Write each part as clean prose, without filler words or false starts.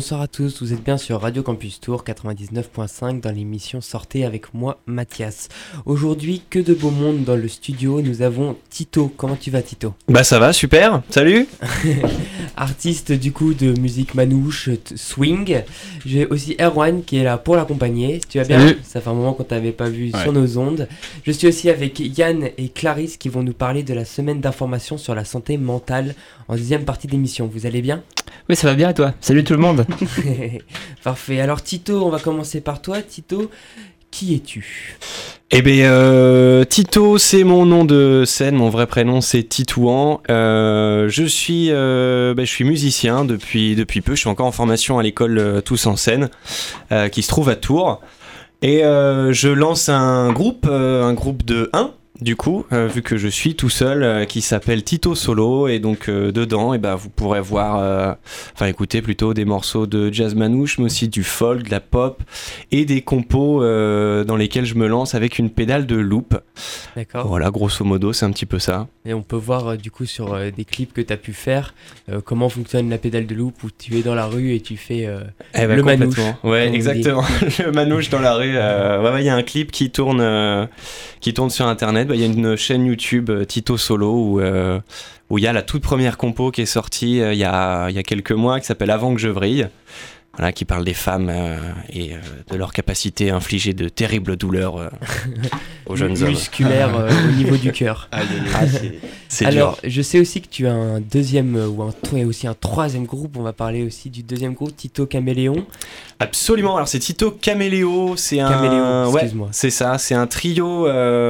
bonsoir à tous, vous êtes bien sur Radio Campus Tour 99.5 dans l'émission Sortez avec moi Mathias. Aujourd'hui, que de beau monde dans le studio, nous avons Tito. Comment tu vas Tito ? Bah ça va, super, salut. Artiste du coup de musique manouche, swing. J'ai aussi Erwan qui est là pour l'accompagner. Tu vas bien ? Salut. Ça fait un moment qu'on t'avait pas vu sur nos ondes. Je suis aussi avec Yann et Clarisse qui vont nous parler de la semaine d'information sur la santé mentale en deuxième partie d'émission. Vous allez bien ? Oui, ça va bien et toi ? Salut tout le monde. Parfait. Alors Tito, on va commencer par toi. Tito, qui es-tu ? Eh bien, Tito, c'est mon nom de scène, mon vrai prénom c'est Titouan. Je suis musicien depuis peu, je suis encore en formation à l'école Tous en Scène, qui se trouve à Tours. Et je lance un groupe de 1. Du coup, vu que je suis tout seul, qui s'appelle Tito Solo, et donc dedans, vous pourrez écouter plutôt des morceaux de jazz manouche, mais aussi du folk, de la pop, et des compos dans lesquels je me lance avec une pédale de loop. D'accord. Voilà, grosso modo, c'est un petit peu ça. Et on peut voir du coup sur des clips que tu as pu faire comment fonctionne la pédale de loop où tu es dans la rue et tu fais le manouche. Ouais, exactement. Le manouche dans la rue. Il y a un clip qui tourne sur internet. Il y a une chaîne YouTube Tito Solo où il y a la toute première compo qui est sortie il y a quelques mois qui s'appelle Avant que je vrille. Voilà, qui parle des femmes et de leur capacité à infliger de terribles douleurs aux jeunes hommes. Musculaires au niveau du cœur. C'est Alors, dur. je sais aussi que tu as un deuxième et aussi un troisième groupe. On va parler aussi du deuxième groupe, Tito Caméléon. Absolument. Alors c'est Tito Caméléo. Excuse-moi. C'est ça. C'est un trio.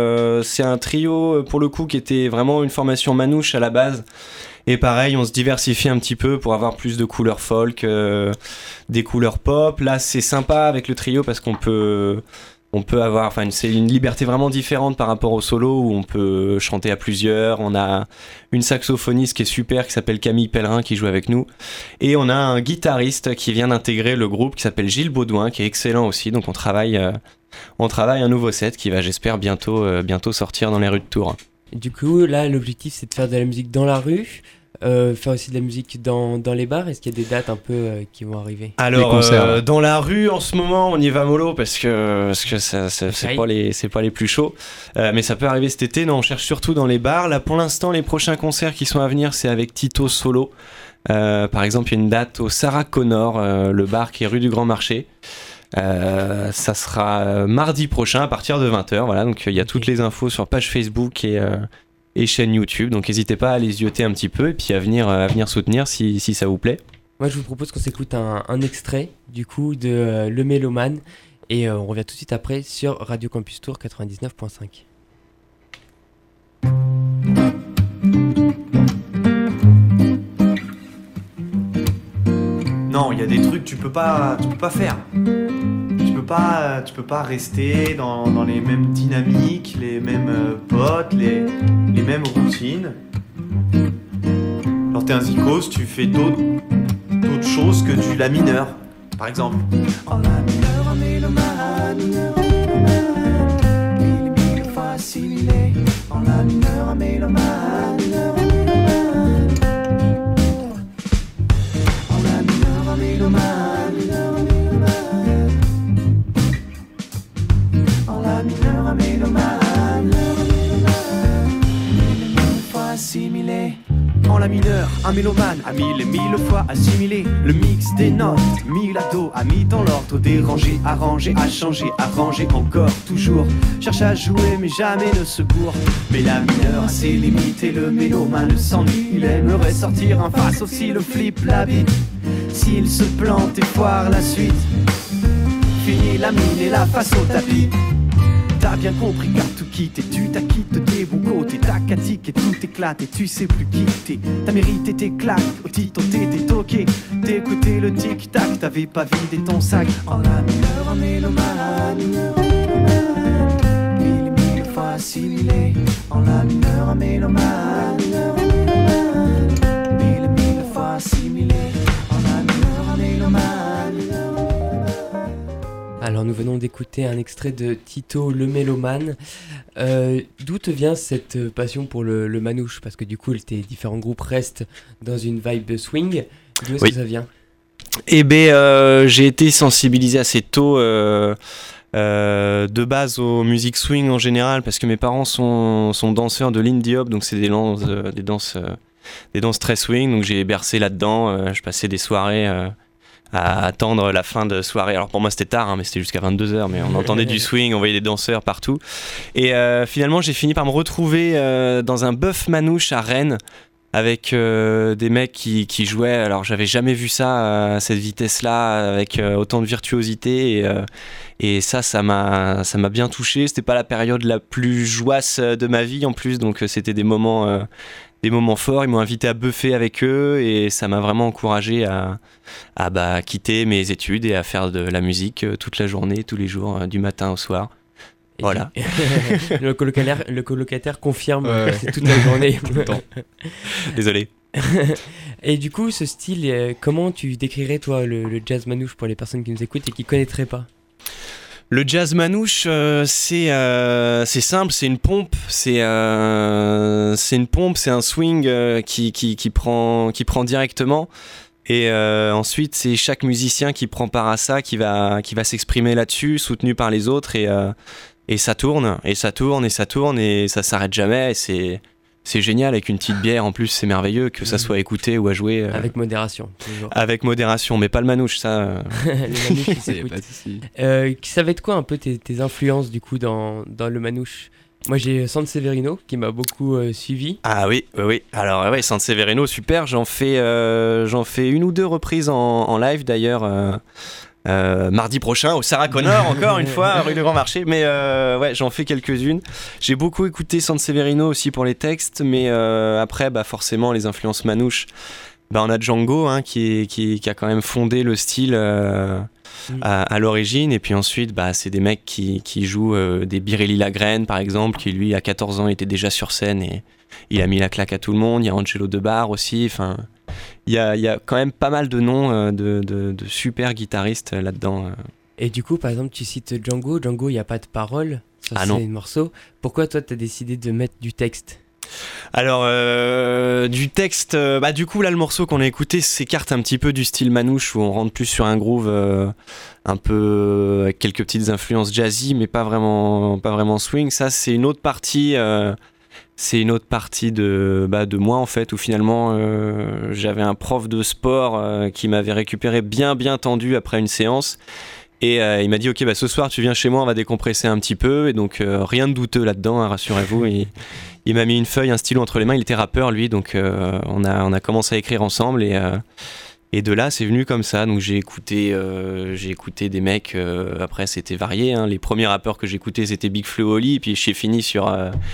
Pour le coup qui était vraiment une formation manouche à la base. Et pareil, on se diversifie un petit peu pour avoir plus de couleurs folk, des couleurs pop. Là, c'est sympa avec le trio parce qu'on peut avoir, c'est une liberté vraiment différente par rapport au solo où on peut chanter à plusieurs. On a une saxophoniste qui est super, qui s'appelle Camille Pellerin, qui joue avec nous. Et on a un guitariste qui vient d'intégrer le groupe, qui s'appelle Gilles Baudouin, qui est excellent aussi. Donc on travaille un nouveau set qui va, j'espère, bientôt sortir dans les rues de Tours. Du coup, là, l'objectif, c'est de faire de la musique dans la rue. Faire aussi de la musique dans les bars. Est-ce qu'il y a des dates un peu qui vont arriver ? Alors dans la rue en ce moment on y va mollo parce que c'est pas les plus chauds, mais ça peut arriver cet été. Non, on cherche surtout dans les bars. Là pour l'instant les prochains concerts qui sont à venir c'est avec Tito Solo. Par exemple il y a une date au Sarah Connor, le bar qui est rue du Grand Marché. Ça sera mardi prochain à partir de 20h. Voilà, donc il y a toutes les infos sur page Facebook et chaîne YouTube, donc n'hésitez pas à les zioter un petit peu et puis à venir soutenir si ça vous plaît. Moi je vous propose qu'on s'écoute un extrait du coup de Le Mélomane et on revient tout de suite après sur Radio Campus Tour 99.5. Non, il y a des trucs que tu peux pas faire. Tu peux pas rester dans les mêmes dynamiques, les mêmes potes, les mêmes routines. Alors t'es un zikos, tu fais d'autres choses que du la mineur, par exemple. En la mineur, en mélomane, mille fois assimilé. En la mineur, en mélomane. En la mineur, en mélomane. En la mineur, un mélomane a mille et mille fois assimilé le mix des notes, mille ados a mis dans l'ordre, dérangé, arrangé, à changer, arrangé encore, toujours cherche à jouer mais jamais ne se bourre. Mais la mineure a ses limites et le mélomane s'ennuie, il aimerait sortir un face aussi le flip la bite. S'il se plante et foire la suite, fini la mine et la face au tapis. T'as bien compris car tout quitte et tu t'acquittes des bons côtés. T'as qu'à tic et tout éclate et tu sais plus qui t'es. T'as mérité tes claques, au titre t'es toqué. T'écoutais le tic-tac, t'avais pas vidé ton sac. En la mineur, en mélomane, mille fois assimilé. En la mineur, en mélomane, mille fois assimilé. En la mineur, en mélomane. Alors nous venons d'écouter un extrait de Tito le Mélomane. D'où te vient cette passion pour le manouche ? Parce que du coup tes différents groupes restent dans une vibe swing. D'où est-ce que ça vient ? J'ai été sensibilisé assez tôt de base aux musiques swing en général, parce que mes parents sont danseurs de l'indie hop, donc c'est des danses très swing, donc j'ai bercé là-dedans. Je passais des soirées à attendre la fin de soirée. Alors pour moi c'était tard, mais c'était jusqu'à 22h, mais on entendait du swing, on voyait des danseurs partout. Et finalement j'ai fini par me retrouver dans un bœuf manouche à Rennes, avec des mecs qui jouaient. Alors j'avais jamais vu ça à cette vitesse-là, avec autant de virtuosité, et ça m'a bien touché. C'était pas la période la plus joyeuse de ma vie en plus, donc c'était des moments forts. Ils m'ont invité à buffer avec eux, et ça m'a vraiment encouragé à quitter mes études et à faire de la musique toute la journée, tous les jours, du matin au soir. Et voilà. Le colocataire confirme que c'est toute la journée. Tout le temps. Désolé. Et du coup, ce style, comment tu décrirais toi le jazz manouche pour les personnes qui nous écoutent et qui ne connaîtraient pas? Le jazz manouche, c'est simple, c'est une pompe, c'est un swing qui prend directement. Et ensuite, c'est chaque musicien qui prend part à ça, qui va s'exprimer là-dessus, soutenu par les autres, et ça tourne, et ça tourne, et ça tourne, et ça s'arrête jamais. Et c'est génial, avec une petite bière en plus, c'est merveilleux, que ça soit écouté ou à jouer. Avec modération, toujours. Avec modération, mais pas le manouche, ça. Les manouches, ça va être quoi un peu tes influences du coup dans le manouche? Moi j'ai Sanseverino qui m'a beaucoup suivi. Ah oui. Alors ouais, Sanseverino, super. J'en fais une ou deux reprises en live d'ailleurs. Mardi prochain au Sarah Connor, encore une fois, rue du Grand Marché. Mais ouais, j'en fais quelques-unes. J'ai beaucoup écouté Sanseverino aussi pour les textes, mais après, forcément, les influences manouches. On a Django qui a quand même fondé le style à l'origine, et puis ensuite c'est des mecs qui jouent des Birelli Lagrène par exemple, qui lui à 14 ans était déjà sur scène et il a mis la claque à tout le monde. Il y a Angelo Debar aussi, enfin il y a quand même pas mal de noms de super guitaristes là-dedans. Et du coup par exemple tu cites Django, il n'y a pas de paroles sur ces morceaux. Pourquoi toi tu as décidé de mettre du texte? Alors du texte, du coup là le morceau qu'on a écouté s'écarte un petit peu du style manouche, où on rentre plus sur un groove un peu avec quelques petites influences jazzy, mais pas vraiment swing. Ça c'est une autre partie de moi en fait, où finalement j'avais un prof de sport qui m'avait récupéré bien tendu après une séance. Et il m'a dit ok, ce soir tu viens chez moi, on va décompresser un petit peu. Et donc rien de douteux là-dedans, rassurez-vous. Il m'a mis une feuille, un stylo entre les mains. Il était rappeur lui, donc on a commencé à écrire ensemble, et de là c'est venu comme ça. Donc j'ai écouté des mecs, après c'était varié, hein. Les premiers rappeurs que j'écoutais c'était Big Flo et Oli, et puis j'ai fini sur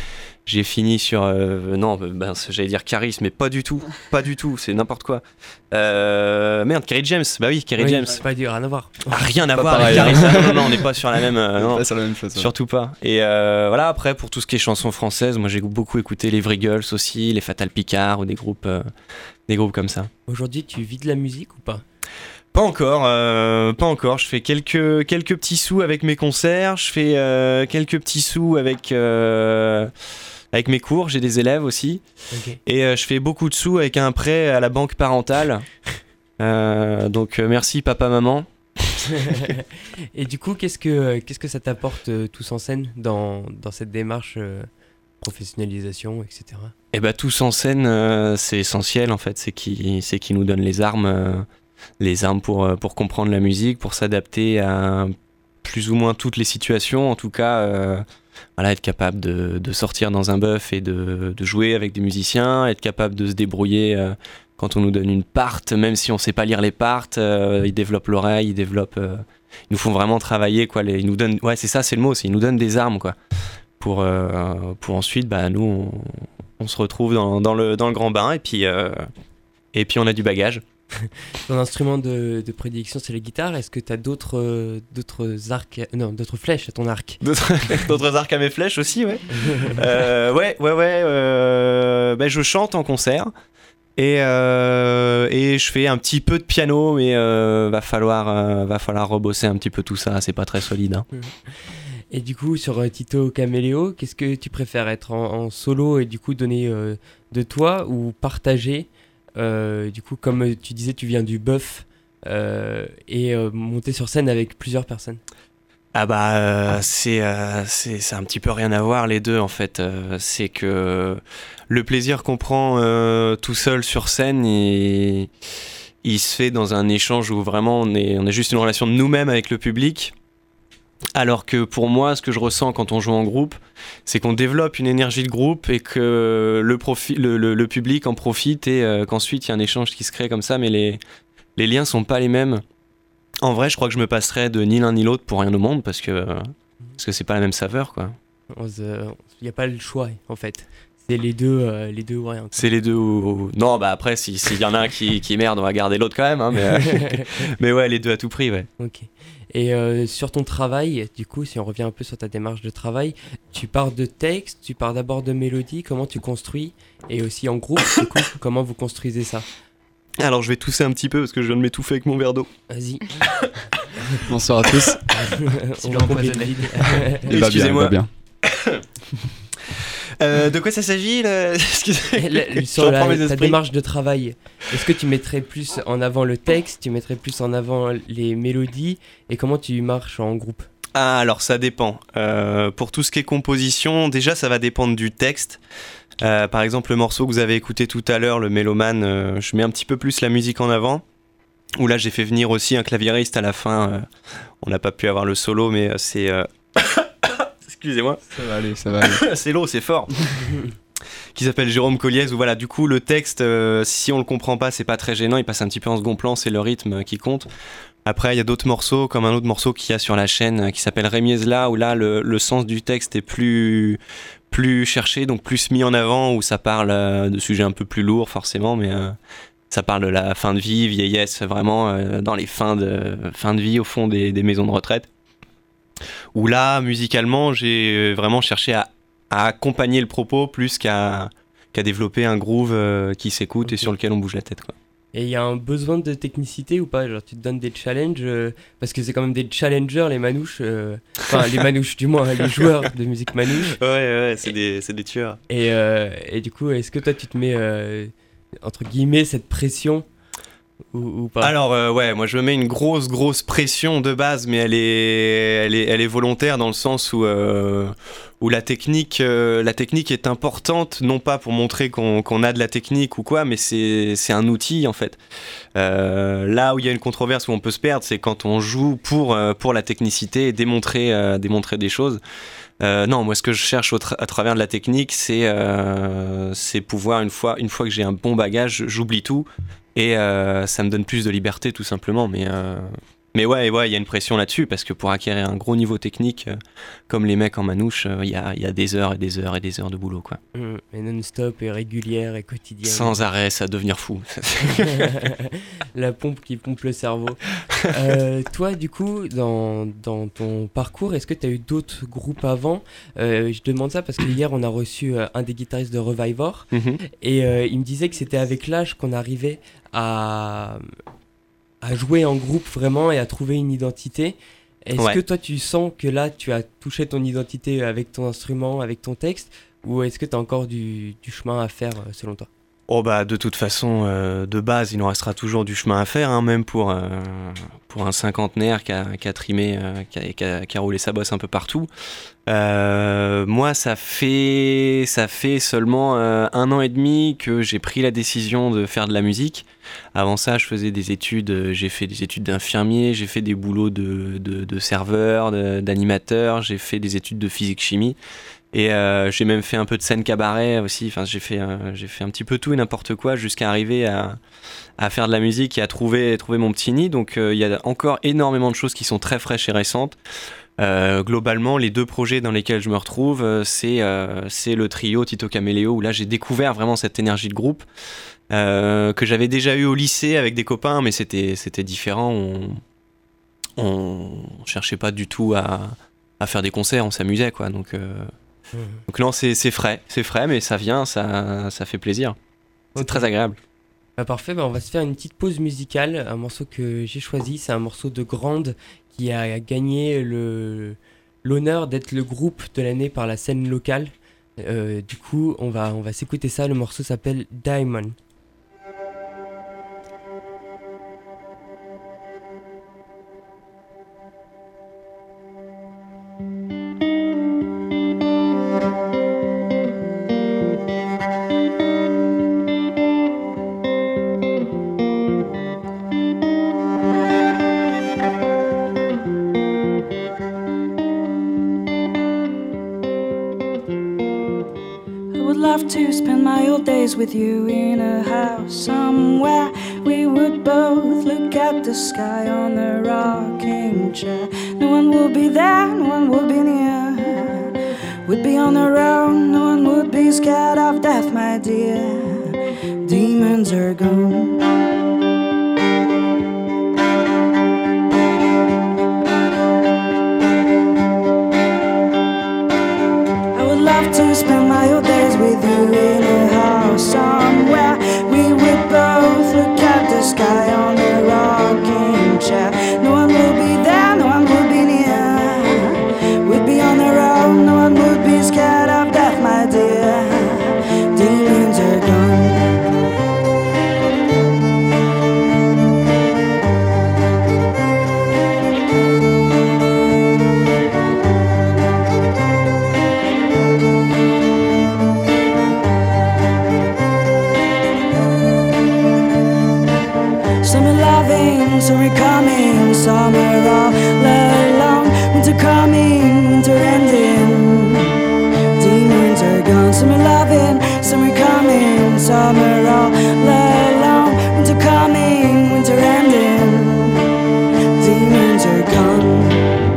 j'allais dire Caris, mais pas du tout, c'est n'importe quoi. Merde, Kerry James, Kerry James. C'est pas dur, rien à voir. Rien à voir pareil, avec Caris. Non, on n'est pas sur la même. Non, pas sur la même chose. surtout pas. Et voilà, après pour tout ce qui est chansons françaises, moi j'ai beaucoup écouté les Vrais Girls aussi, les Fatal Picard, ou des groupes comme ça. Aujourd'hui, tu vis de la musique ou pas? Pas encore. Je fais quelques petits sous avec mes concerts. Je fais quelques petits sous avec mes cours. J'ai des élèves aussi. Okay. Et je fais beaucoup de sous avec un prêt à la banque parentale. Donc merci papa, maman. Et du coup, qu'est-ce que ça t'apporte Tous en scène dans cette démarche professionnalisation, etc. Tous en scène, c'est essentiel en fait. C'est qui nous donne les armes pour comprendre la musique, pour s'adapter à plus ou moins toutes les situations. En tout cas, être capable de sortir dans un bœuf et de jouer avec des musiciens, être capable de se débrouiller quand on nous donne une part, même si on sait pas lire les parts. Ils développent l'oreille, ils nous font vraiment travailler, quoi. Ils nous donnent, c'est ça, c'est le mot, ils nous donnent des armes, quoi, pour ensuite, nous on se retrouve dans le grand bain, et puis on a du bagage. Ton instrument de prédilection, c'est la guitare. Est-ce que tu as d'autres flèches à ton arc? D'autres arcs à mes flèches aussi, ouais. Je chante en concert, et je fais un petit peu de piano, mais va falloir rebosser un petit peu tout ça. C'est pas très solide, hein. Et du coup, sur Tito Caméléo, qu'est-ce que tu préfères, être en solo et du coup donner de toi, ou partager? Du coup, comme tu disais, tu viens du bœuf, et monter sur scène avec plusieurs personnes? Ah bah c'est un petit peu rien à voir les deux en fait. C'est que le plaisir qu'on prend tout seul sur scène, il se fait dans un échange où vraiment on a juste une relation de nous-mêmes avec le public. Alors que pour moi, ce que je ressens quand on joue en groupe, c'est qu'on développe une énergie de groupe et que le public en profite et qu'ensuite il y a un échange qui se crée comme ça, mais les liens sont pas les mêmes. En vrai, je crois que je me passerais de ni l'un ni l'autre pour rien au monde parce que c'est pas la même saveur, quoi. Il n'y a pas le choix, en fait. C'est les deux ou rien. Quoi. C'est les deux ou... Non, bah après, s'il y en a un qui merde, on va garder l'autre quand même. Hein, mais ouais, les deux à tout prix, ouais. Ok. Et sur ton travail, du coup, si on revient un peu sur ta démarche de travail, tu pars de texte, tu pars d'abord de mélodie, comment tu construis? Et aussi en groupe, du coup, comment vous construisez ça? Alors, je vais tousser un petit peu parce que je viens de m'étouffer avec mon verre d'eau. Vas-y. Bonsoir à tous. On va empoisonner. Excusez-moi. Bien. De quoi ça s'agit là? Sur ta démarche de travail, est-ce que tu mettrais plus en avant le texte, tu mettrais plus en avant les mélodies, et comment tu marches en groupe? Ah, alors ça dépend. Pour tout ce qui est composition, déjà ça va dépendre du texte. Par exemple, le morceau que vous avez écouté tout à l'heure, le Mélomane, je mets un petit peu plus la musique en avant. Où là j'ai fait venir aussi un claviériste à la fin. On n'a pas pu avoir le solo, mais c'est... Excusez-moi. Ça va aller. C'est l'eau, c'est fort. Qui s'appelle Jérôme Colliez, où voilà, du coup le texte, si on le comprend pas, c'est pas très gênant, il passe un petit peu en second plan, c'est le rythme qui compte. Après il y a d'autres morceaux, comme un autre morceau qu'il y a sur la chaîne qui s'appelle Rémiezla, où là le sens du texte est plus cherché, donc plus mis en avant, où ça parle de sujets un peu plus lourds forcément, mais ça parle de la fin de vie, vieillesse, vraiment dans les fins de vie au fond des maisons de retraite. Où là, musicalement, j'ai vraiment cherché à accompagner le propos plus qu'à développer un groove qui s'écoute et sur lequel on bouge la tête, quoi. Et il y a un besoin de technicité ou pas? Genre tu te donnes des challenges parce que c'est quand même des challengers les manouches, enfin les manouches du moins, les joueurs de musique manouche. Ouais, c'est des tueurs. Et du coup, est-ce que toi tu te mets entre guillemets cette pression ou pas? Alors ouais, moi je me mets une grosse pression de base, mais elle est volontaire dans le sens où la technique est importante, non pas pour montrer qu'on a de la technique ou quoi, mais c'est un outil en fait. Là où il y a une controverse où on peut se perdre, c'est quand on joue pour la technicité et démontrer des choses. Non, moi ce que je cherche à travers de la technique, c'est pouvoir une fois que j'ai un bon bagage, j'oublie tout. Et ça me donne plus de liberté tout simplement, mais ouais, il y a une pression là-dessus parce que pour acquérir un gros niveau technique comme les mecs en manouche, il y a des heures et des heures et des heures de boulot, quoi. Et non-stop et régulière et quotidienne. Sans arrêt, ça va devenir fou. La pompe qui pompe le cerveau. Toi, du coup, dans ton parcours, est-ce que tu as eu d'autres groupes avant? Je demande ça parce que hier, on a reçu un des guitaristes de Revivor et il me disait que c'était avec l'âge qu'on arrivait à jouer en groupe vraiment et à trouver une identité. Est-ce que toi tu sens que là tu as touché ton identité avec ton instrument, avec ton texte, ou est-ce que tu as encore du chemin à faire selon toi? Oh bah de toute façon, de base, il nous restera toujours du chemin à faire, hein, même pour un cinquantenaire qui a trimé, qui a roulé sa bosse un peu partout. Moi, ça fait seulement 1 an et demi que j'ai pris la décision de faire de la musique. Avant ça, je faisais des études, j'ai fait des études d'infirmier, j'ai fait des boulots de serveur, d'animateur, j'ai fait des études de physique-chimie. Et j'ai même fait un peu de scène cabaret aussi. Enfin, j'ai fait un petit peu tout et n'importe quoi jusqu'à arriver à faire de la musique et à trouver mon petit nid. Donc il y a encore énormément de choses qui sont très fraîches et récentes. Globalement, les 2 projets dans lesquels je me retrouve, c'est le trio Tito Caméléo, où là j'ai découvert vraiment cette énergie de groupe que j'avais déjà eu au lycée avec des copains, mais c'était différent. On cherchait pas du tout à faire des concerts, on s'amusait, quoi. Donc non, c'est frais, mais ça vient, ça fait plaisir. C'est très agréable. Parfait, on va se faire une petite pause musicale. Un morceau que j'ai choisi, c'est un morceau de Grande qui a gagné l'honneur d'être le groupe de l'année par la scène locale. Du coup, on va s'écouter ça. Le morceau s'appelle Diamond. love to spend my old days with you in a house somewhere. We would both look at the sky on the rocking chair. No one would be there, no one would be near. We'd be on our own, no one would be scared of death, my dear. Demons are gone. Love to spend my old days with you in a house somewhere. We would both look at the sky on a rocking chair. No one will be there, no one will be near. We'd be on our own, no one would be scared of death, my dear. Demons are gone. Summer coming, summer all along. Winter coming, winter ending. Demons are gone. Summer loving, summer coming, summer all along. Winter coming, winter ending. Demons are gone.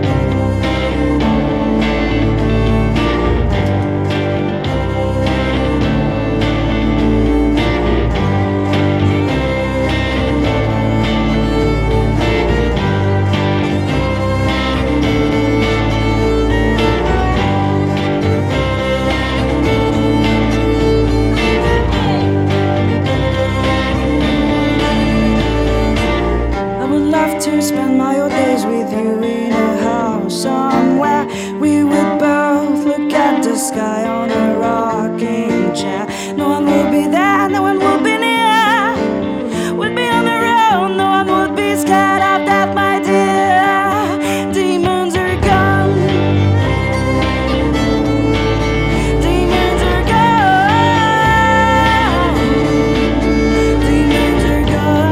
To spend my old days with you in a house somewhere. We would both look at the sky on a rocking chair. No one will be there, no one will be near. We'd be on our own, no one would be scared of death, my dear. Demons are gone. Demons are gone. Demons are gone.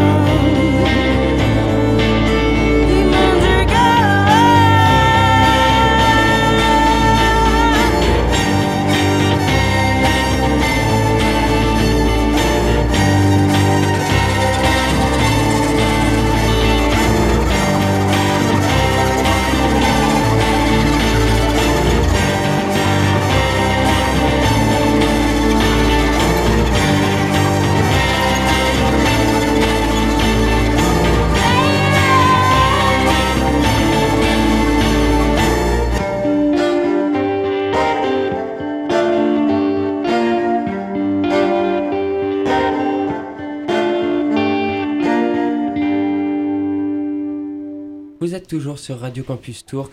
Vous êtes toujours sur Radio Campus Tour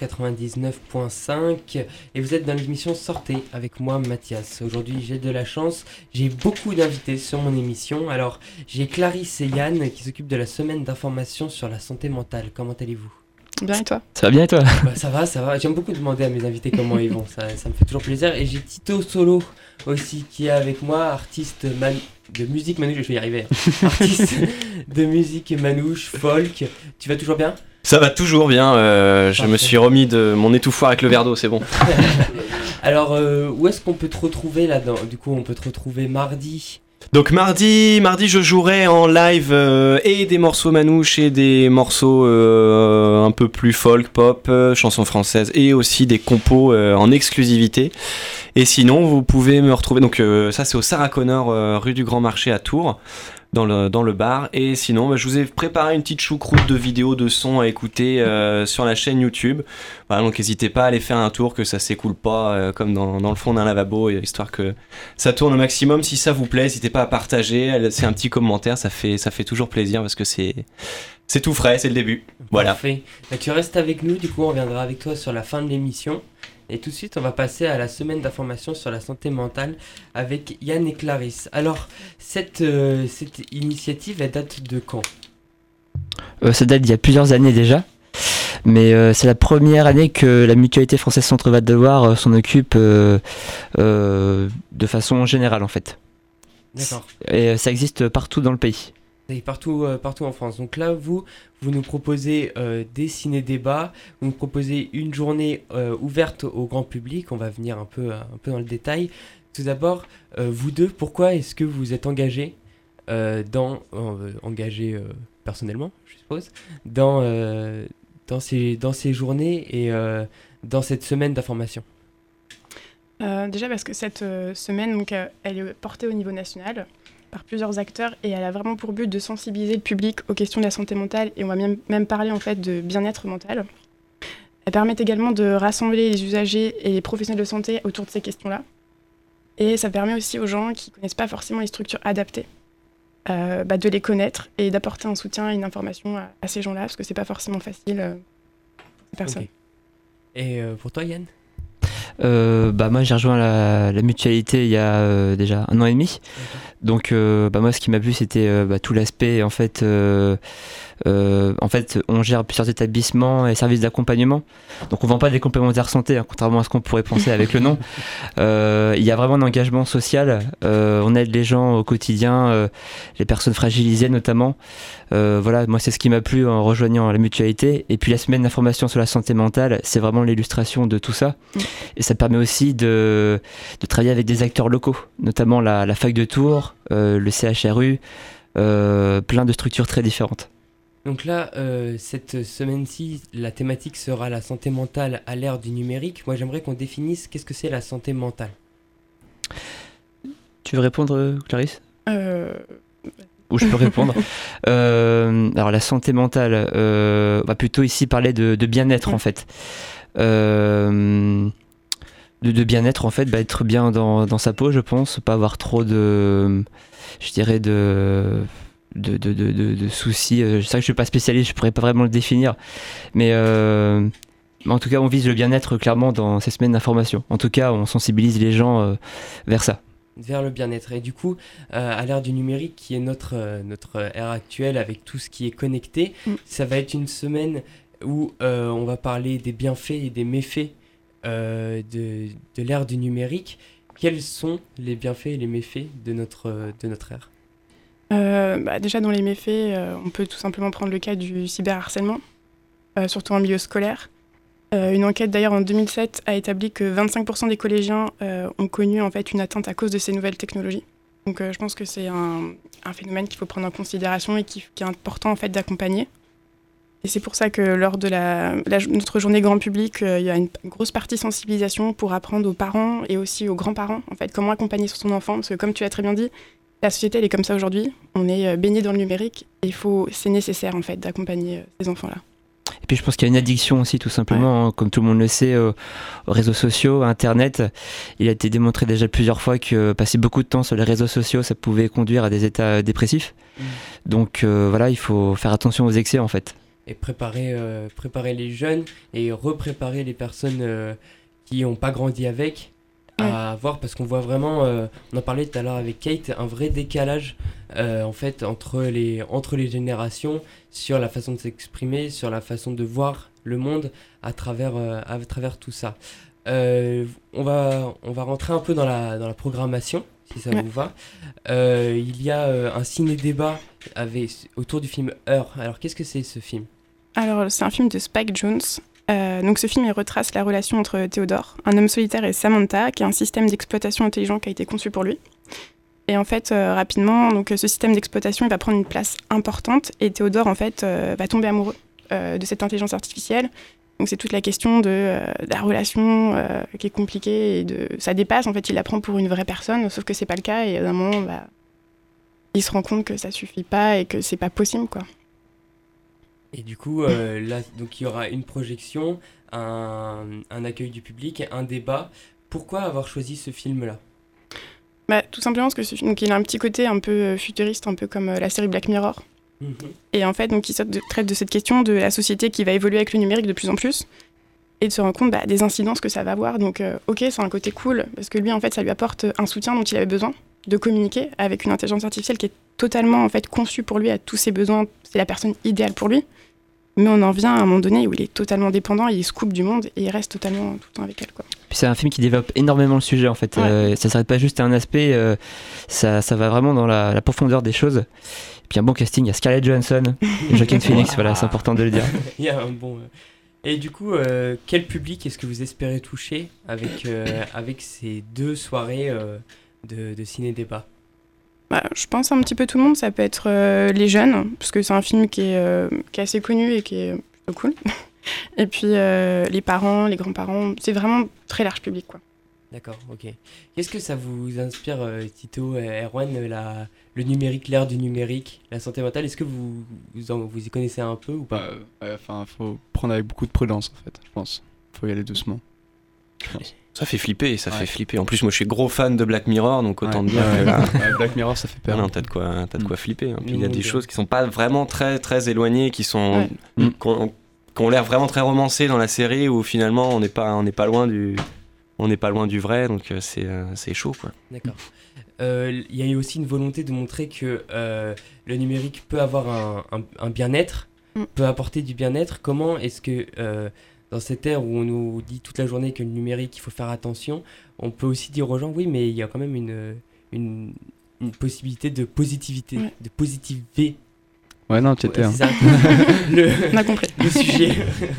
99.5 et vous êtes dans l'émission Sortez avec moi Mathias. Aujourd'hui j'ai de la chance, j'ai beaucoup d'invités sur mon émission. Alors j'ai Clarisse et Yann qui s'occupent de la semaine d'information sur la santé mentale. Comment allez-vous ? Bien et toi ? Ça va bien et toi ? Bah, ça va. J'aime beaucoup demander à mes invités comment ils vont, ça me fait toujours plaisir. Et j'ai Tito Solo aussi qui est avec moi, artiste de musique manouche, je vais y arriver. Artiste de musique manouche, folk. Tu vas toujours bien ? Ça va toujours bien, je me suis remis de mon étouffoir avec le verre d'eau, c'est bon. Alors, où est-ce qu'on peut te retrouver là-dedans ? Du coup, on peut te retrouver mardi. Donc mardi je jouerai en live et des morceaux manouches et des morceaux un peu plus folk, pop, chansons françaises et aussi des compos en exclusivité. Et sinon vous pouvez me retrouver, donc ça c'est au Sarah Connor rue du Grand Marché à Tours. Dans le bar. Et sinon je vous ai préparé une petite choucroute de vidéos de sons à écouter sur la chaîne YouTube. Voilà, donc n'hésitez pas à aller faire un tour, que ça s'écoule pas comme dans le fond d'un lavabo, histoire que ça tourne au maximum. Si ça vous plaît, n'hésitez pas à partager, c'est un petit commentaire, ça fait toujours plaisir parce que c'est tout frais, c'est le début. Voilà. Parfait. Bah, tu restes avec nous, du coup on reviendra avec toi sur la fin de l'émission. Et tout de suite, on va passer à la semaine d'information sur la santé mentale avec Yann et Clarisse. Alors, cette initiative, elle date de quand ? Ça date d'il y a plusieurs années déjà. Mais c'est la première année que la Mutualité Française Centre Val de Loire s'en occupe de façon générale en fait. D'accord. Et ça existe partout dans le pays. Et partout en France. Donc là, vous nous proposez des ciné-débats, vous nous proposez une journée ouverte au grand public. On va venir un peu dans le détail. tout d'abord, vous deux, pourquoi est-ce que vous êtes engagés personnellement, je suppose, dans ces journées et dans cette semaine d'information? Déjà parce que cette semaine, donc, elle est portée au niveau national par plusieurs acteurs et elle a vraiment pour but de sensibiliser le public aux questions de la santé mentale et on va même parler en fait de bien-être mental. Elle permet également de rassembler les usagers et les professionnels de santé autour de ces questions-là. Et ça permet aussi aux gens qui ne connaissent pas forcément les structures adaptées de les connaître et d'apporter un soutien et une information à ces gens-là parce que c'est pas forcément facile pour ces personnes. Okay. Et pour toi, Yann? Moi j'ai rejoint la mutualité il y a déjà 1 an et demi. Donc moi ce qui m'a plu c'était tout l'aspect en fait on gère plusieurs établissements et services d'accompagnement. Donc on vend pas des complémentaires santé, hein, contrairement à ce qu'on pourrait penser avec le nom. Il y a vraiment un engagement social. On aide les gens au quotidien, les personnes fragilisées notamment. Moi c'est ce qui m'a plu en rejoignant la mutualité. Et puis la semaine d'information sur la santé mentale, c'est vraiment l'illustration de tout ça. Et ça permet aussi de travailler avec des acteurs locaux, notamment la fac de Tours, le CHRU, plein de structures très différentes. Donc là, cette semaine-ci, la thématique sera la santé mentale à l'ère du numérique. Moi, j'aimerais qu'on définisse qu'est-ce que c'est la santé mentale. Tu veux répondre, Clarisse ? Ou je peux répondre. Alors la santé mentale, on va plutôt ici parler de bien-être en fait. De bien-être en fait, être bien dans sa peau, je pense, pas avoir trop de soucis. C'est vrai que je suis pas spécialiste, je pourrais pas vraiment le définir, mais en tout cas on vise le bien-être clairement dans ces semaines d'information. En tout cas on sensibilise les gens vers ça. Vers le bien-être. Et du coup, à l'ère du numérique, qui est notre ère actuelle avec tout ce qui est connecté, ça va être une semaine où on va parler des bienfaits et des méfaits de l'ère du numérique. Quels sont les bienfaits et les méfaits de notre ère ? Déjà dans les méfaits, on peut tout simplement prendre le cas du cyberharcèlement, surtout en milieu scolaire. Une enquête d'ailleurs en 2007 a établi que 25% des collégiens ont connu en fait une atteinte à cause de ces nouvelles technologies. Donc je pense que c'est un phénomène qu'il faut prendre en considération et qui est important en fait d'accompagner. Et c'est pour ça que lors de notre journée grand public, il y a une grosse partie sensibilisation pour apprendre aux parents et aussi aux grands-parents en fait comment accompagner son enfant, parce que comme tu l'as très bien dit, la société elle est comme ça aujourd'hui. On est baigné dans le numérique et c'est nécessaire en fait d'accompagner ces enfants-là. Et puis je pense qu'il y a une addiction aussi tout simplement, hein, comme tout le monde le sait, aux réseaux sociaux, à Internet. Il a été démontré déjà plusieurs fois que passer beaucoup de temps sur les réseaux sociaux, ça pouvait conduire à des états dépressifs. Donc il faut faire attention aux excès en fait. Et préparer les jeunes et repréparer les personnes qui n'ont pas grandi avec à voir, parce qu'on voit vraiment, on en parlait tout à l'heure avec Kate, un vrai décalage en fait entre les générations sur la façon de s'exprimer, sur la façon de voir le monde à travers tout ça. On va rentrer un peu dans la programmation, si ça vous va. Il y a un ciné-débat autour du film Her. Alors qu'est-ce que c'est ce film ? Alors c'est un film de Spike Jonze. Donc ce film il retrace la relation entre Théodore, un homme solitaire, et Samantha, qui est un système d'exploitation intelligent qui a été conçu pour lui. Et en fait, rapidement, donc, ce système d'exploitation il va prendre une place importante et Théodore en fait, va tomber amoureux de cette intelligence artificielle. Donc c'est toute la question de la relation qui est compliquée et ça dépasse, en fait il la prend pour une vraie personne, sauf que c'est pas le cas et d'un moment il se rend compte que ça suffit pas et que c'est pas possible quoi. Et du coup, là, donc il y aura une projection, un accueil du public, un débat. Pourquoi avoir choisi ce film-là ? Tout simplement parce que ce film, donc, il a un petit côté un peu futuriste, un peu comme la série Black Mirror. Et en fait, donc, il traite de cette question de la société qui va évoluer avec le numérique de plus en plus et de se rendre compte des incidences que ça va avoir. Donc, c'est un côté cool parce que lui, en fait, ça lui apporte un soutien dont il avait besoin de communiquer avec une intelligence artificielle qui est totalement en fait conçue pour lui, à tous ses besoins. C'est la personne idéale pour lui. Mais on en vient à un moment donné où il est totalement dépendant, il se coupe du monde et il reste totalement tout le temps avec elle, quoi. Puis c'est un film qui développe énormément le sujet en fait. Ça s'arrête pas juste à un aspect, ça va vraiment dans la profondeur des choses. Et puis un bon casting, il y a Scarlett Johansson, et Joaquin Phoenix, voilà, c'est important de le dire. Il y a un bon Et du coup, quel public est-ce que vous espérez toucher avec ces 2 soirées de ciné-débat ? Je pense un petit peu tout le monde. Ça peut être les jeunes, parce que c'est un film qui est assez connu et qui est plutôt cool. Et puis les parents, les grands-parents, c'est vraiment très large public, quoi. D'accord, ok. Qu'est-ce que ça vous inspire, Tito, Erwan, le numérique, l'ère du numérique, la santé mentale? Est-ce que vous y connaissez un peu ou pas? Faut prendre avec beaucoup de prudence, en fait, je pense. Faut y aller doucement. Ça fait flipper, fait flipper. En plus, moi, je suis gros fan de Black Mirror, donc autant dire que là... Black Mirror, ça fait peur. Non, t'as de quoi flipper. Hein. Puis il y a des choses qui sont pas vraiment très, très éloignées, qui sont... qui ont l'air vraiment très romancées dans la série, où finalement, on n'est pas loin du vrai, donc c'est chaud, quoi. D'accord. Il y a eu aussi une volonté de montrer que le numérique peut avoir un bien-être, peut apporter du bien-être. Comment est-ce que, dans cette ère où on nous dit toute la journée que le numérique, il faut faire attention, on peut aussi dire aux gens, oui, mais il y a quand même une possibilité de positivité, de positiver. Ouais, non, tu étais. C'est ça. On a compris. Le sujet.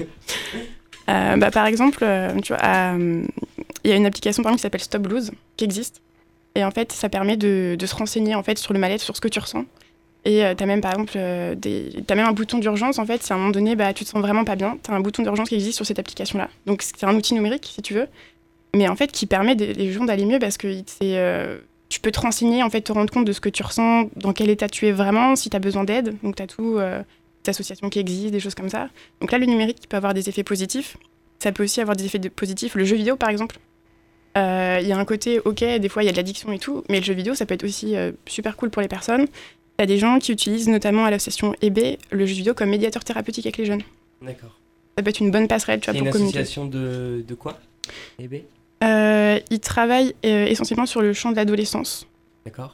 Par exemple, tu vois, il y a une application par exemple qui s'appelle Stop Blues qui existe, et en fait ça permet de se renseigner en fait sur le mal-être, sur ce que tu ressens, et t'as même par exemple t'as même un bouton d'urgence. En fait, si à un moment donné tu te sens vraiment pas bien, t'as un bouton d'urgence qui existe sur cette application là, donc c'est un outil numérique si tu veux, mais en fait qui permet les gens d'aller mieux, parce que tu peux te renseigner, en fait te rendre compte de ce que tu ressens, dans quel état tu es vraiment, si t'as besoin d'aide, donc t'as tout des associations qui existent, des choses comme ça. Donc là, le numérique peut avoir des effets positifs. Ça peut aussi avoir des effets positifs. Le jeu vidéo, par exemple, il y a un côté, ok, des fois, il y a de l'addiction et tout, mais le jeu vidéo, ça peut être aussi super cool pour les personnes. Il y a des gens qui utilisent, notamment à l'association EB, le jeu vidéo comme médiateur thérapeutique avec les jeunes. D'accord. Ça peut être une bonne passerelle, tu vois, pour communiquer. C'est une association de quoi, EB ? Ils travaillent essentiellement sur le champ de l'adolescence. D'accord.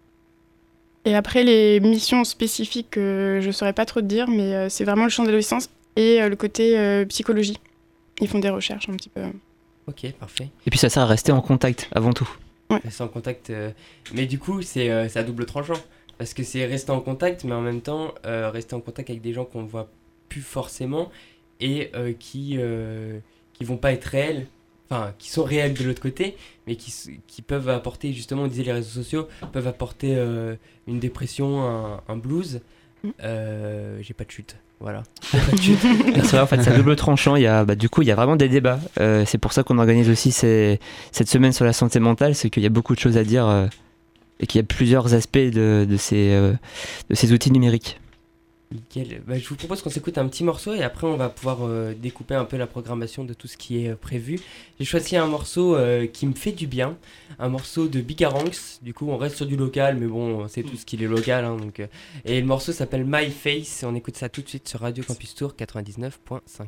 Et après, les missions spécifiques, je ne saurais pas trop te dire, mais c'est vraiment le champ de l'adolescence et le côté psychologie. Ils font des recherches un petit peu. Ok, parfait. Et puis ça sert à rester en contact avant tout. Ouais. Rester en contact. Mais du coup, c'est à double tranchant. Parce que c'est rester en contact, mais en même temps, rester en contact avec des gens qu'on ne voit plus forcément et qui vont pas être réels. Enfin, qui sont réels de l'autre côté, mais qui peuvent apporter, justement, on disait les réseaux sociaux, peuvent apporter une dépression, un blues. J'ai pas de chute, voilà. C'est vrai, en fait, c'est à double tranchant. Du coup, il y a vraiment des débats. C'est pour ça qu'on organise aussi cette semaine sur la santé mentale, c'est qu'il y a beaucoup de choses à dire et qu'il y a plusieurs aspects de ces outils numériques. Nickel. Je vous propose qu'on s'écoute un petit morceau et après on va pouvoir découper un peu la programmation de tout ce qui est prévu. J'ai choisi un morceau qui me fait du bien, un morceau de Bigaranx. Du coup on reste sur du local, mais bon c'est tout ce qu'il est local, hein, donc, et le morceau s'appelle My Face et on écoute ça tout de suite sur Radio Campus Tour 99.5.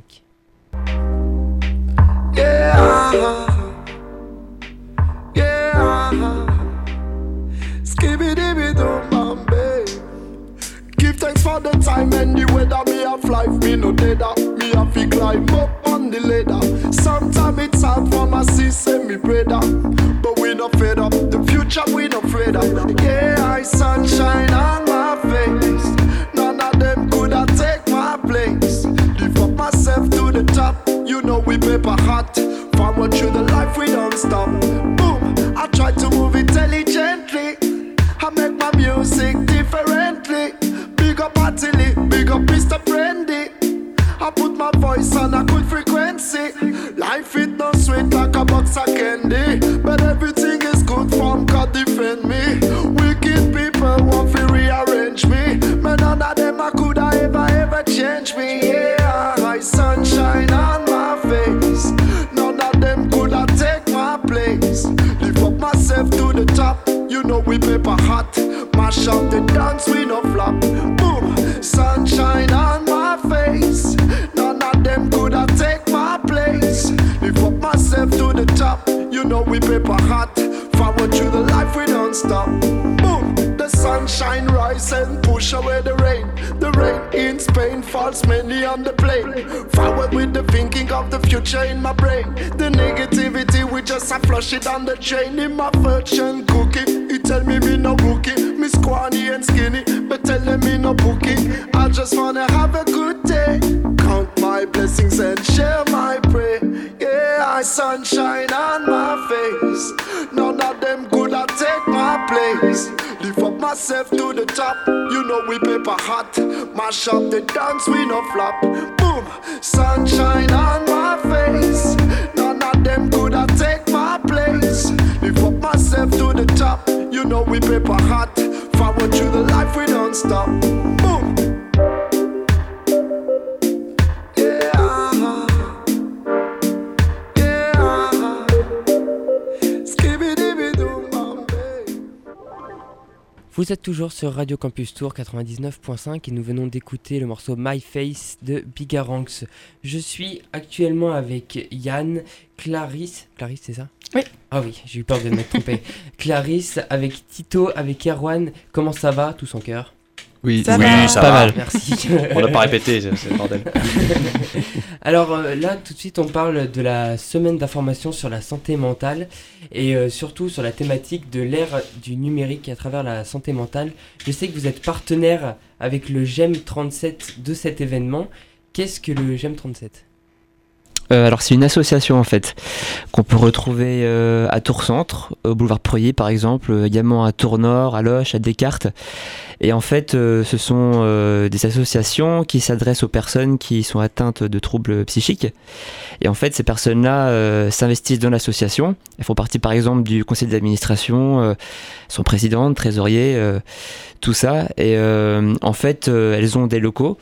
Yeah, yeah, skibidi-bidi-dum-bam, babe. Give thanks for the time and the weather. Me have life, me no deader. Me have to climb up on the ladder. Sometimes it's hard for my sis and me brother, but we not fed up. The future we not afraid of. Yeah, I sunshine on my face. None of them could have take my place. Lift up myself to the top. You know we paper hot. Forward through the life we don't stop. Boom, I try to move intelligently. I make my music differently. Big up Attili, big up Mr. Brandy. I put my voice on a good frequency. Life it no sweet like a box of candy, but everything is good from God defend me. Wicked people want to rearrange me, but none of them I could ever change me. Yeah, my sunshine on my face. None of them could have take my place. Lift up myself to the top. You know we paper hot. Mash up the dance, we no flop. Boom, sunshine on my face. None of them could have take my place. Lift up myself to the top. You know we paper hot. Forward through the life, we don't stop. Boom, the sunshine rise and push away the rain. The rain in Spain falls many on the plane. Forward with the thinking of the future in my brain. The negativity, we just a flush it on the drain. In my fortune cookie, he tell me no rookie. Me scrawny and skinny, but tell me no bookie. I just wanna have a good day. Count my my blessings and share my prayer. Yeah, I sunshine on my face. None of them could have take my place. Lift up myself to the top. You know we paper hot. Mash up the dance, we no flop. Boom, sunshine on my face. None of them could have take my place. Lift up myself to the top. You know we paper hot. Forward through the life, we don't stop. Boom. Vous êtes toujours sur Radio Campus Tour 99.5 et nous venons d'écouter le morceau My Face de Bigaranx. Je suis actuellement avec Yann, Clarisse, c'est ça ? Oui. Ah oui, j'ai eu peur de m'être trompé. Clarisse, avec Tito, avec Erwan, comment ça va, tous en cœur ? Oui, Ça Oui, va. ça Pas va. mal. Merci. On n'a pas répété, c'est le bordel. Alors là, tout de suite, on parle de la semaine d'information sur la santé mentale et surtout sur la thématique de l'ère du numérique à travers la santé mentale. Je sais que vous êtes partenaire avec le GEM 37 de cet événement. Qu'est-ce que le GEM 37 ? Alors c'est une association en fait qu'on peut retrouver à Tours Centre, au boulevard Preuilly par exemple, également à Tours Nord, à Loches, à Descartes. Et en fait ce sont des associations qui s'adressent aux personnes qui sont atteintes de troubles psychiques. Et en fait ces personnes-là s'investissent dans l'association. Elles font partie par exemple du conseil d'administration, sont présidentes, trésoriers, tout ça. Et en fait elles ont des locaux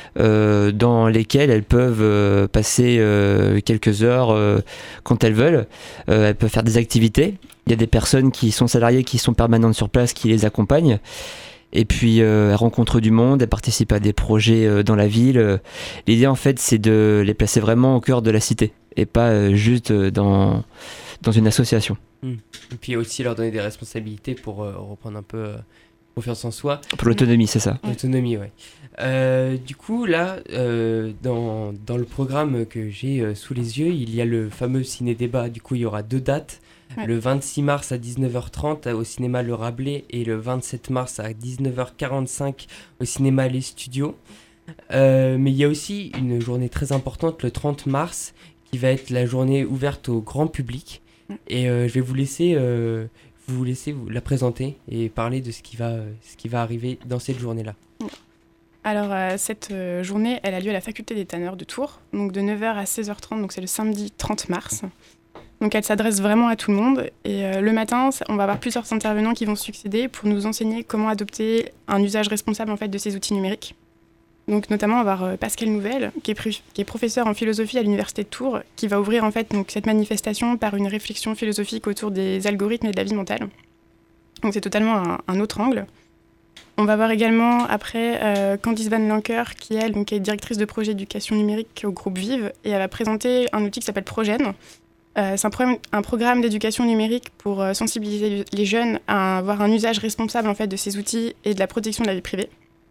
dans lesquels elles peuvent passer quelques heures quand elles veulent. Elles peuvent faire des activités. Il y a des personnes qui sont salariées, qui sont permanentes sur place, qui les accompagnent. Et puis elles rencontrent du monde, elles participent à des projets dans la ville. L'idée en fait c'est de les placer vraiment au cœur de la cité et pas juste dans une association. Et puis aussi leur donner des responsabilités pour reprendre un peu confiance en soi. Pour l'autonomie, c'est ça. L'autonomie, ouais. Du coup, là, dans le programme que j'ai sous les yeux, il y a le fameux ciné-débat. Du coup, il y aura 2 dates. Ouais. Le 26 mars à 19h30 au cinéma Le Rabelais et le 27 mars à 19h45 au cinéma Les Studios. Mais il y a aussi une journée très importante, le 30 mars, qui va être la journée ouverte au grand public. Et je vais vous laisser vous la présenter et parler de ce qui va arriver dans cette journée-là. Alors, cette journée, elle a lieu à la faculté des tanneurs de Tours, donc de 9h à 16h30, donc c'est le samedi 30 mars. Donc elle s'adresse vraiment à tout le monde. Et le matin, on va avoir plusieurs intervenants qui vont succéder pour nous enseigner comment adopter un usage responsable en fait, de ces outils numériques. Donc notamment, on va avoir Pascal Nouvel, qui est professeur en philosophie à l'université de Tours, qui va ouvrir en fait, donc, cette manifestation par une réflexion philosophique autour des algorithmes et de la vie mentale. Donc c'est totalement un autre angle. On va voir également après Candice Van Lanker, qui elle donc, est directrice de projet éducation numérique au groupe Vive, et elle va présenter un outil qui s'appelle Progène. C'est un programme d'éducation numérique pour sensibiliser les jeunes à avoir un usage responsable en fait, de ces outils et de la protection de la vie privée.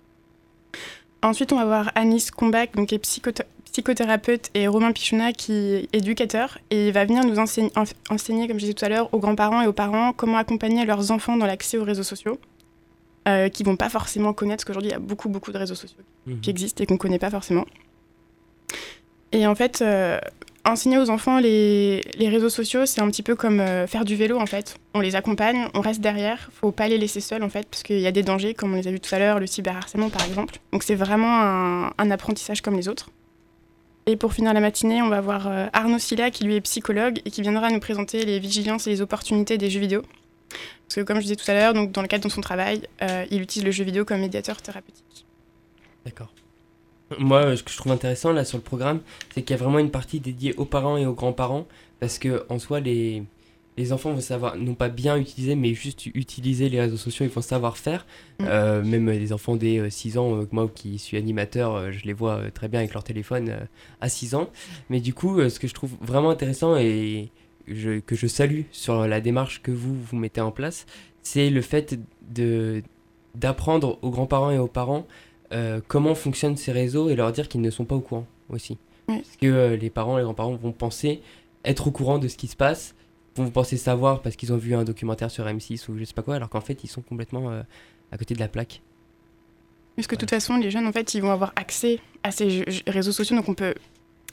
Ensuite, on va voir Anis Combach, donc, qui est psychothérapeute, et Romain Pichouna, qui est éducateur. Et il va venir nous enseigner, comme je disais tout à l'heure, aux grands-parents et aux parents comment accompagner leurs enfants dans l'accès aux réseaux sociaux, qui ne vont pas forcément connaître, parce qu'aujourd'hui, il y a beaucoup de réseaux sociaux qui existent et qu'on ne connaît pas forcément. Et en fait, enseigner aux enfants les réseaux sociaux, c'est un petit peu comme faire du vélo, en fait. On les accompagne, on reste derrière. Il ne faut pas les laisser seuls, en fait, parce qu'il y a des dangers, comme on les a vus tout à l'heure, le cyberharcèlement, par exemple. Donc, c'est vraiment un apprentissage comme les autres. Et pour finir la matinée, on va voir Arnaud Silla, qui lui est psychologue et qui viendra nous présenter les vigilances et les opportunités des jeux vidéo. Parce que, comme je disais tout à l'heure, donc, dans le cadre de son travail, il utilise le jeu vidéo comme médiateur thérapeutique. D'accord. Moi, ce que je trouve intéressant là sur le programme, c'est qu'il y a vraiment une partie dédiée aux parents et aux grands-parents, parce que en soi, les enfants vont savoir, non pas bien utiliser, mais juste utiliser les réseaux sociaux, ils vont savoir faire. Même les enfants dès 6 ans, moi qui suis animateur, je les vois très bien avec leur téléphone à 6 ans. Mais du coup, ce que je trouve vraiment intéressant et que je salue sur la démarche que vous mettez en place, c'est le fait d'apprendre aux grands-parents et aux parents comment fonctionnent ces réseaux et leur dire qu'ils ne sont pas au courant aussi. Oui. Parce que les parents et les grands-parents vont penser être au courant de ce qui se passe, vont penser savoir parce qu'ils ont vu un documentaire sur M6 ou je sais pas quoi, alors qu'en fait ils sont complètement à côté de la plaque. Parce que de toute façon, les jeunes, en fait, ils vont avoir accès à ces réseaux sociaux, donc on peut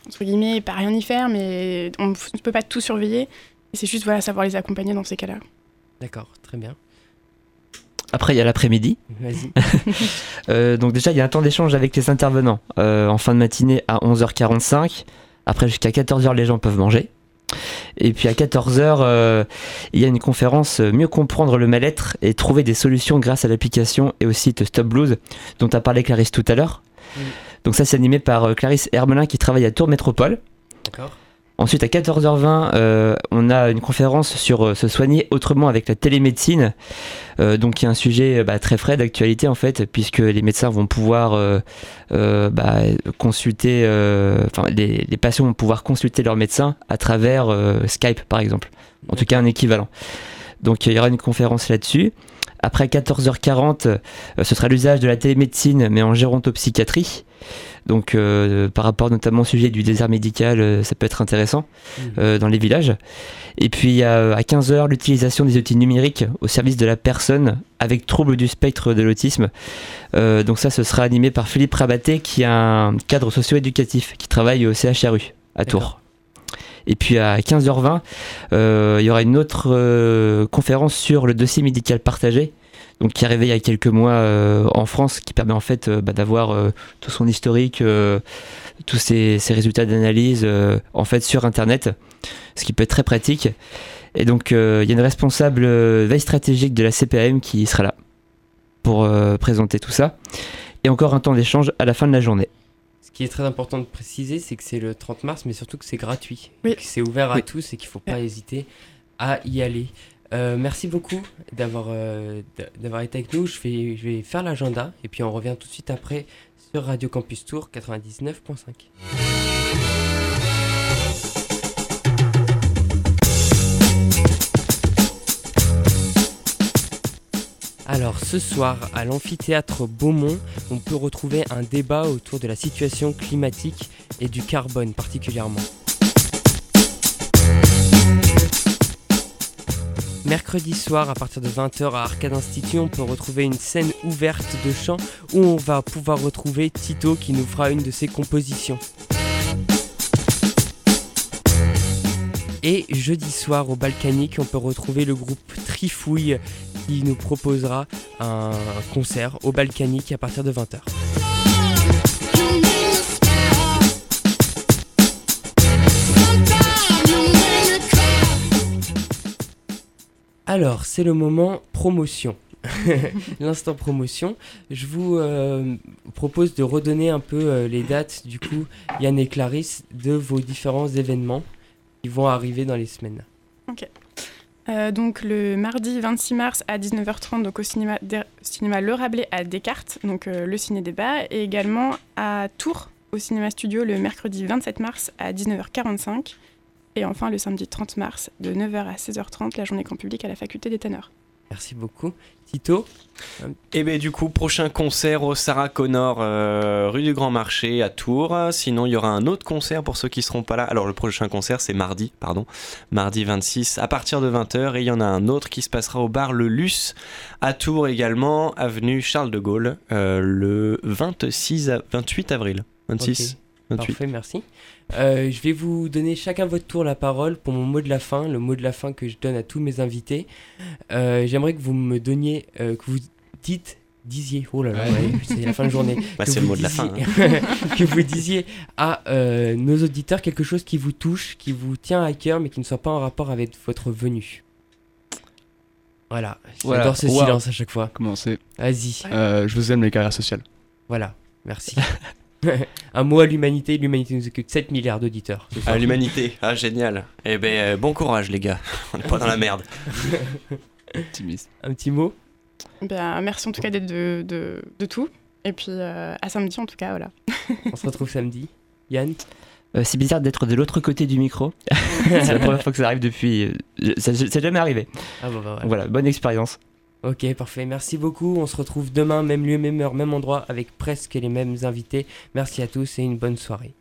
entre guillemets, pas rien y faire, mais on ne peut pas tout surveiller. Et c'est juste savoir les accompagner dans ces cas-là. D'accord, très bien. Après, il y a l'après-midi. Vas-y. Donc déjà, il y a un temps d'échange avec les intervenants. En fin de matinée à 11h45. Après, jusqu'à 14h, les gens peuvent manger. Et puis à 14h, il y a une conférence Mieux comprendre le mal-être et trouver des solutions grâce à l'application et au site Stop Blues, dont a parlé Clarisse tout à l'heure. Donc ça, c'est animé par Clarisse Hermelin qui travaille à Tours Métropole. D'accord. Ensuite, à 14h20, on a une conférence sur se soigner autrement avec la télémédecine. Donc, il y a un sujet très frais d'actualité, en fait, puisque les médecins vont pouvoir consulter, les patients vont pouvoir consulter leur médecin à travers Skype, par exemple. En tout cas, un équivalent. Donc, il y aura une conférence là-dessus. Après 14h40, ce sera l'usage de la télémédecine, mais en gérontopsychiatrie. Donc, par rapport notamment au sujet du désert médical, ça peut être intéressant dans les villages. Et puis, à 15h, l'utilisation des outils numériques au service de la personne avec trouble du spectre de l'autisme. Donc ça, ce sera animé par Philippe Rabaté, qui est un cadre socio-éducatif, qui travaille au CHRU à Tours. Et puis à 15h20, il y aura une autre conférence sur le dossier médical partagé, donc qui est arrivé il y a quelques mois en France, qui permet en fait d'avoir tout son historique, tous ses résultats d'analyse en fait sur Internet, ce qui peut être très pratique. Et donc il y a une responsable veille stratégique de la CPAM qui sera là pour présenter tout ça. Et encore un temps d'échange à la fin de la journée. Ce qui est très important de préciser, c'est que c'est le 30 mars, mais surtout que c'est gratuit. Oui. Que c'est ouvert à tous et qu'il ne faut pas hésiter à y aller. Merci beaucoup d'avoir été avec nous. Je vais faire l'agenda et puis on revient tout de suite après sur Radio Campus Tours 99.5. Alors ce soir à l'amphithéâtre Beaumont, on peut retrouver un débat autour de la situation climatique et du carbone particulièrement. Mercredi soir, à partir de 20h à Arcade Institut, on peut retrouver une scène ouverte de chant où on va pouvoir retrouver Tito qui nous fera une de ses compositions. Et jeudi soir au Balkanique, on peut retrouver le groupe Trifouille qui nous proposera un concert au Balkanique à partir de 20h. Alors, c'est le moment promotion. L'instant promotion. Je vous propose de redonner un peu les dates, du coup, Yann et Clarisse, de vos différents événements qui vont arriver dans les semaines. Ok. Donc le mardi 26 mars à 19h30 donc au cinéma Le Rabelais à Descartes, donc le ciné-débat, et également à Tours au cinéma studio le mercredi 27 mars à 19h45, et enfin le samedi 30 mars de 9h à 16h30 la journée grand public à la faculté des Ténors. Merci beaucoup. Tito ? Et bien du coup, prochain concert au Sarah Connor, rue du Grand Marché à Tours. Sinon, il y aura un autre concert pour ceux qui ne seront pas là. Alors le prochain concert, c'est mardi 26 à partir de 20h. Et il y en a un autre qui se passera au bar Le Luce à Tours également, avenue Charles de Gaulle, le 28 avril. 26. Okay. 28. Parfait, merci. Je vais vous donner chacun votre tour la parole pour mon mot de la fin, le mot de la fin que je donne à tous mes invités. J'aimerais que vous me donniez, que vous disiez, oh là là, ouais, c'est la fin de journée. C'est le mot de la fin. Que vous disiez à nos auditeurs quelque chose qui vous touche, qui vous tient à cœur, mais qui ne soit pas en rapport avec votre venue. Voilà, j'adore ce silence à chaque fois. Commencez. Vas-y. Je vous aime les carrières sociales. Voilà, merci. Un mot à l'humanité. L'humanité nous écoute 7 milliards d'auditeurs. À l'humanité, génial. Eh ben bon courage les gars, on n'est pas dans la merde. Optimiste. Un petit mot. Merci en tout cas d'être de tout. Et puis à samedi en tout cas, voilà. On se retrouve samedi. Yann ? C'est bizarre d'être de l'autre côté du micro. C'est la première fois que ça arrive depuis... C'est jamais arrivé. Ah bah ouais. Voilà, bonne expérience. Ok, parfait. Merci beaucoup. On se retrouve demain, même lieu, même heure, même endroit, avec presque les mêmes invités. Merci à tous et une bonne soirée.